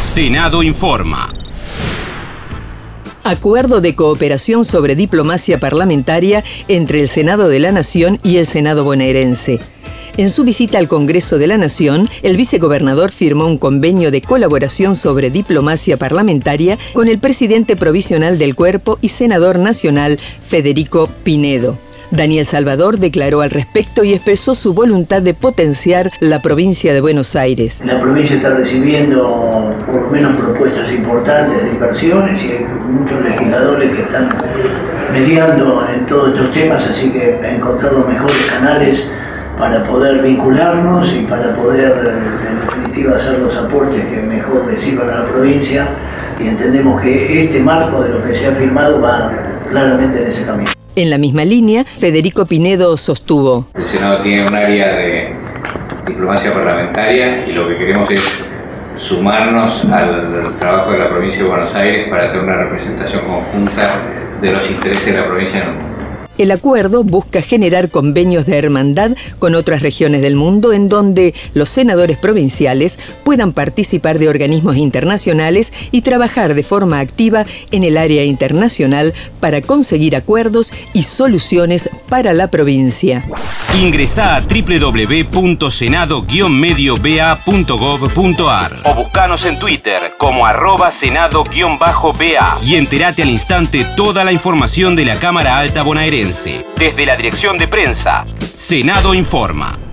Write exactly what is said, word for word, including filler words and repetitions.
Senado informa. Acuerdo de cooperación sobre diplomacia parlamentaria entre el Senado de la Nación y el Senado bonaerense. En su visita al Congreso de la Nación, el vicegobernador firmó un convenio de colaboración sobre diplomacia parlamentaria con el presidente provisional del cuerpo y senador nacional, Federico Pinedo. Daniel Salvador declaró al respecto y expresó su voluntad de potenciar la provincia de Buenos Aires. La provincia está recibiendo por lo menos propuestas importantes de inversiones y hay muchos legisladores que están mediando en todos estos temas, así que encontrar los mejores canales para poder vincularnos y para poder, en definitiva, hacer los aportes que mejor le sirvan a la provincia, y entendemos que este marco de lo que se ha firmado va claramente en ese camino. En la misma línea, Federico Pinedo sostuvo: el Senado tiene un área de diplomacia parlamentaria y lo que queremos es sumarnos al trabajo de la provincia de Buenos Aires para tener una representación conjunta de los intereses de la provincia en el mundo. El acuerdo busca generar convenios de hermandad con otras regiones del mundo en donde los senadores provinciales puedan participar de organismos internacionales y trabajar de forma activa en el área internacional para conseguir acuerdos y soluciones para la provincia. Ingresá a doble u doble u doble u punto senado guion medio b a punto gov punto a r o buscanos en Twitter como arroba senado guion bajo b a y entérate al instante toda la información de la Cámara Alta Bonaerense. Desde la Dirección de Prensa, Senado informa.